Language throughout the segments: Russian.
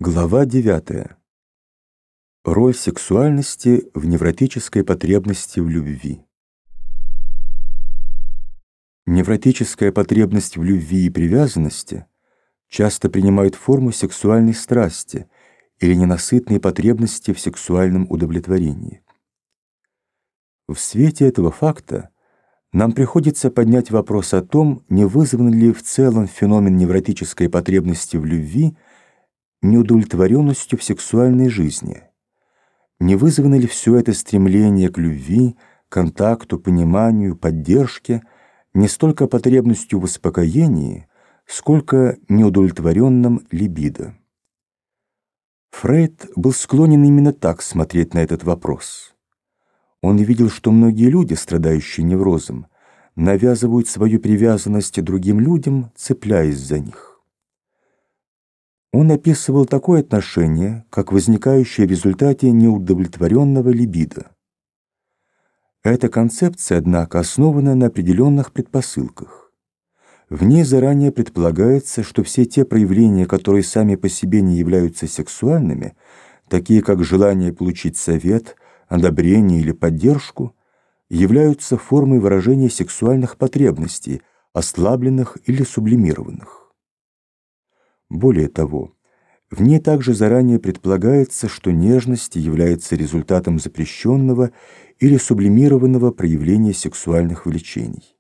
Глава 9. Роль сексуальности в невротической потребности в любви. Невротическая потребность в любви и привязанности часто принимает форму сексуальной страсти или ненасытной потребности в сексуальном удовлетворении. В свете этого факта нам приходится поднять вопрос о том, не вызван ли в целом феномен невротической потребности в любви неудовлетворенностью в сексуальной жизни. Не вызвано ли все это стремление к любви, контакту, пониманию, поддержке не столько потребностью в успокоении, сколько неудовлетворенным либидо? Фрейд был склонен именно так смотреть на этот вопрос. Он видел, что многие люди, страдающие неврозом, навязывают свою привязанность другим людям, цепляясь за них. Он описывал такое отношение, как возникающее в результате неудовлетворенного либидо. Эта концепция, однако, основана на определенных предпосылках. В ней заранее предполагается, что все те проявления, которые сами по себе не являются сексуальными, такие как желание получить совет, одобрение или поддержку, являются формой выражения сексуальных потребностей, ослабленных или сублимированных. Более того, в ней также заранее предполагается, что нежность является результатом запрещенного или сублимированного проявления сексуальных влечений.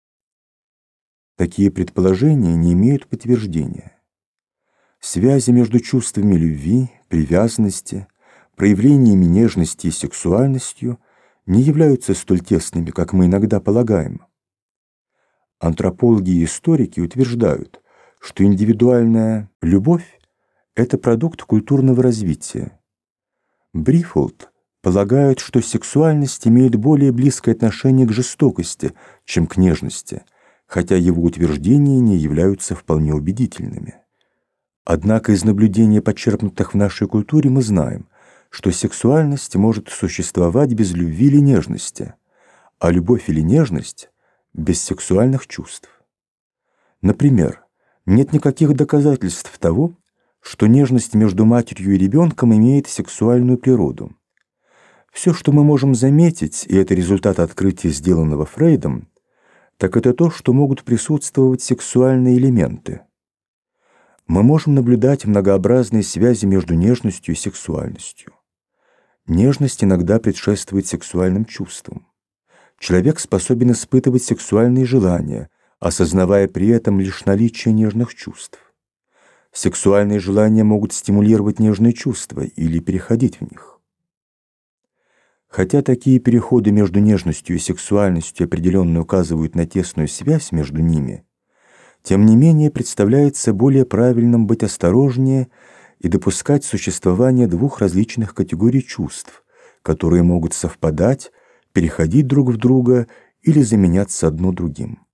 Такие предположения не имеют подтверждения. Связи между чувствами любви, привязанности, проявлениями нежности и сексуальностью не являются столь тесными, как мы иногда полагаем. Антропологи и историки утверждают, что индивидуальная любовь – это продукт культурного развития. Брифолд полагает, что сексуальность имеет более близкое отношение к жестокости, чем к нежности, хотя его утверждения не являются вполне убедительными. Однако из наблюдений, почерпнутых в нашей культуре, мы знаем, что сексуальность может существовать без любви или нежности, а любовь или нежность – без сексуальных чувств. Например, нет никаких доказательств того, что нежность между матерью и ребенком имеет сексуальную природу. Все, что мы можем заметить, и это результат открытия, сделанного Фрейдом, так это то, что могут присутствовать сексуальные элементы. Мы можем наблюдать многообразные связи между нежностью и сексуальностью. Нежность иногда предшествует сексуальным чувствам. Человек способен испытывать сексуальные желания, осознавая при этом лишь наличие нежных чувств. Сексуальные желания могут стимулировать нежные чувства или переходить в них. Хотя такие переходы между нежностью и сексуальностью определенно указывают на тесную связь между ними, тем не менее представляется более правильным быть осторожнее и допускать существование двух различных категорий чувств, которые могут совпадать, переходить друг в друга или заменяться одно другим.